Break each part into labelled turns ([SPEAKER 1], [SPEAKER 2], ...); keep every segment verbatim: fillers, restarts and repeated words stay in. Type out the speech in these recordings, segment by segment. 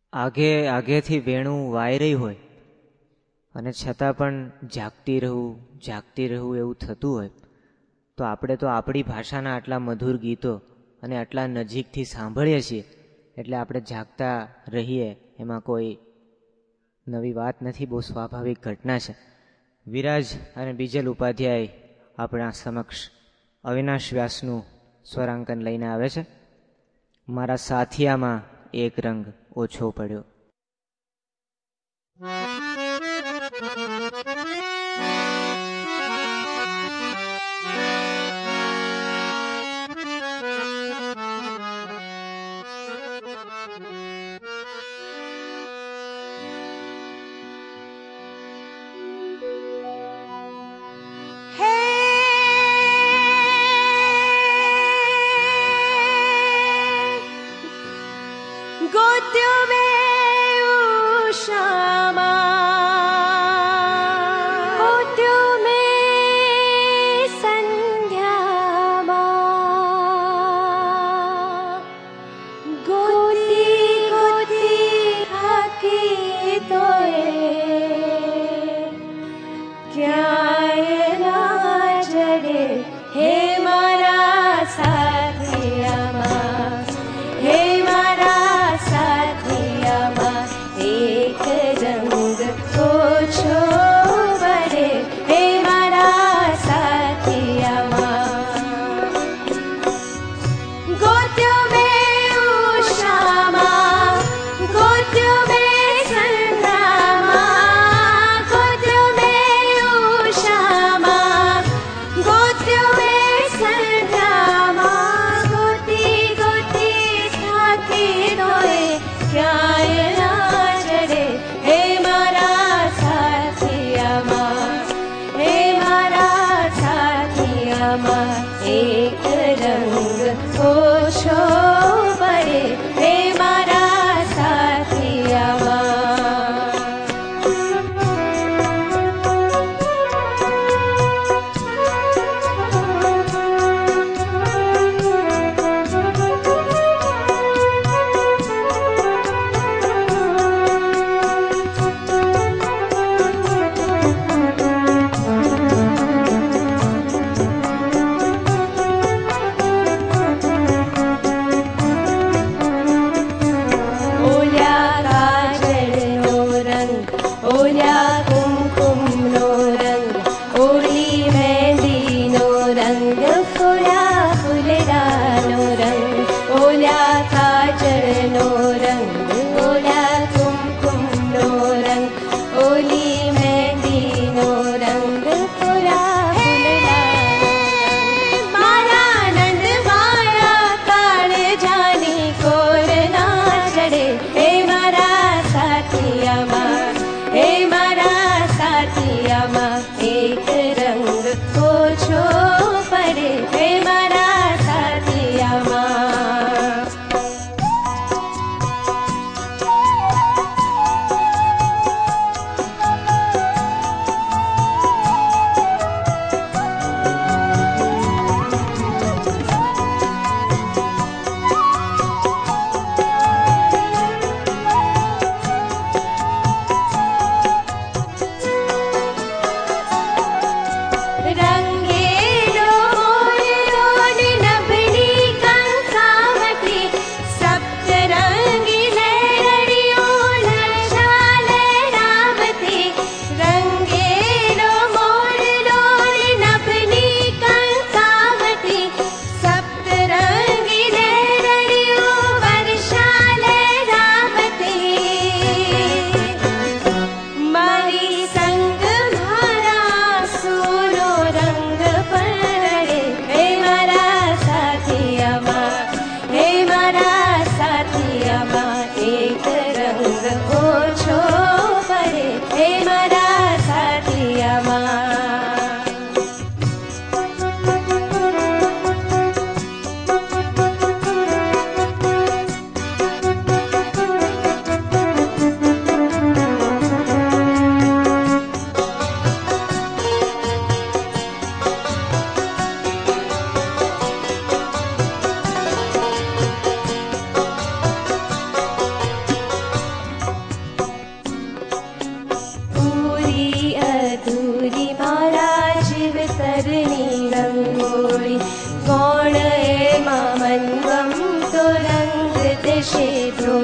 [SPEAKER 1] આગે આગેથી વેણું વાઈ રહી હોય અને છતાં પણ જાગતી રહું જાગતી રહું એવું થતું હોય તો આપણે તો આપણી ભાષાના આટલા મધુર ગીતો અને આટલા નજીકથી સાંભળીએ છીએ એટલે આપણે જાગતા રહીએ એમાં કોઈ નવી વાત નથી, બહુ સ્વાભાવિક ઘટના છે. વિરાજ અને બીજલ ઉપાધ્યાય આપણા સમક્ષ અવિનાશ વ્યાસનું સ્વરાંકન લઈને આવે છે. મારા સાથિયામાં એક રંગ ઓછો પડ્યો.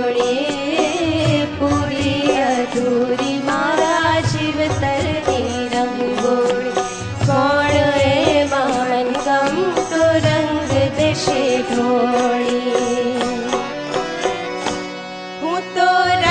[SPEAKER 2] રંગોળી પૂરી અધૂરી મારા જીવતરની રંગોળી કોણ એમાં ગમતો રંગ દેશે ઢોળી હું તો